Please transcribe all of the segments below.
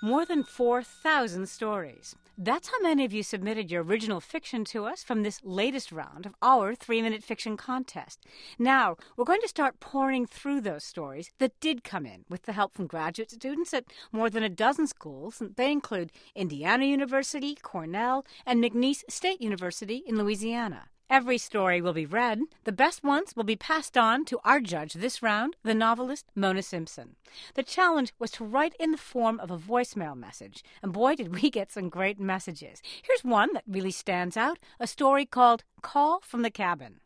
More than 4,000 stories. That's how many of you submitted your original fiction to us from this latest round of our 3-Minute Fiction Contest. Now, we're going to start pouring through those stories that did come in with the help from graduate students at more than a dozen schools. They include Indiana University, Cornell, and McNeese State University in Louisiana. Every story will be read. The best ones will be passed on to our judge this round, the novelist Mona Simpson. The challenge was to write in the form of a voicemail message, and boy, did we get some great messages. Here's one that really stands out, a story called Call from the Cabin.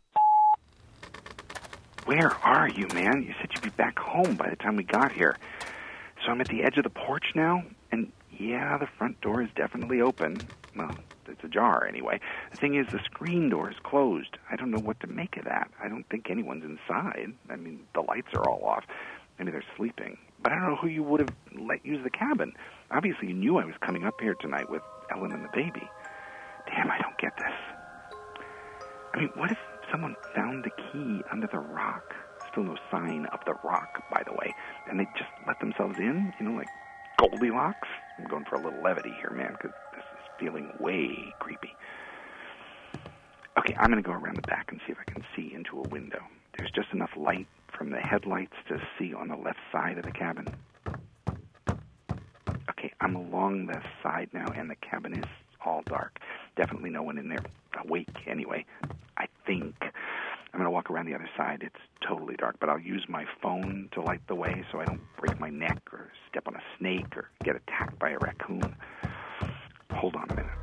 Where are you, man? You said you'd be back home by the time we got here. So I'm at the edge of the porch now, and yeah, the front door is definitely open. Well, it's ajar anyway. The thing is, the screen door is closed. I don't know what to make of that. I don't think anyone's inside. I mean, the lights are all off. Maybe they're sleeping. But I don't know who you would have let use the cabin. Obviously, you knew I was coming up here tonight with Ellen and the baby. Damn, I don't get this. I mean, what if someone found the key under the rock? Still no sign of the rock, by the way. And they just let themselves in? You know, like Goldilocks? I'm going for a little levity here, man, because this is feeling way creepy. Okay, I'm going to go around the back and see if I can see into a window. There's just enough light from the headlights to see on the left side of the cabin. Okay, I'm along the side now, and the cabin is all dark. Definitely no one in there awake anyway, I think. I'm going to walk around the other side. It's totally dark, but I'll use my phone to light the way so I don't break my neck or step on a snake or get attacked by a raccoon. Hold on a minute.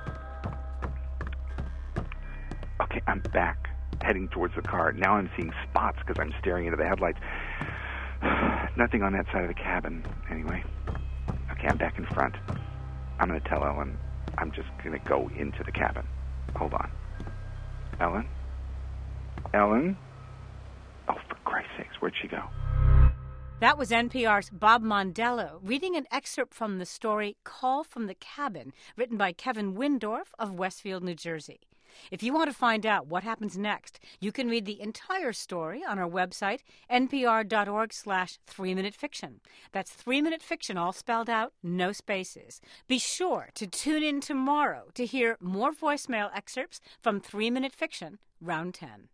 Okay, I'm back, heading towards the car. Now I'm seeing spots because I'm staring into the headlights. Nothing on that side of the cabin, anyway. Okay, I'm back in front. I'm going to tell Ellen I'm just going to go into the cabin. Hold on. Ellen? Ellen? Oh, for Christ's sakes, where'd she go? That was NPR's Bob Mondello reading an excerpt from the story Call from the Cabin, written by Kevin Windorf of Westfield, New Jersey. If you want to find out what happens next, you can read the entire story on our website, npr.org/3minutefiction. That's 3-Minute Fiction, all spelled out, no spaces. Be sure to tune in tomorrow to hear more voicemail excerpts from 3-Minute Fiction, Round 10.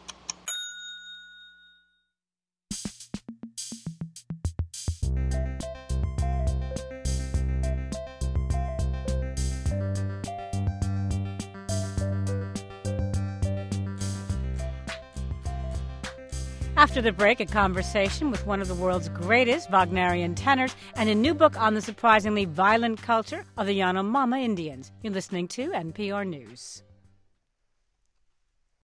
After the break, a conversation with one of the world's greatest Wagnerian tenors and a new book on the surprisingly violent culture of the Yanomama Indians. You're listening to NPR News.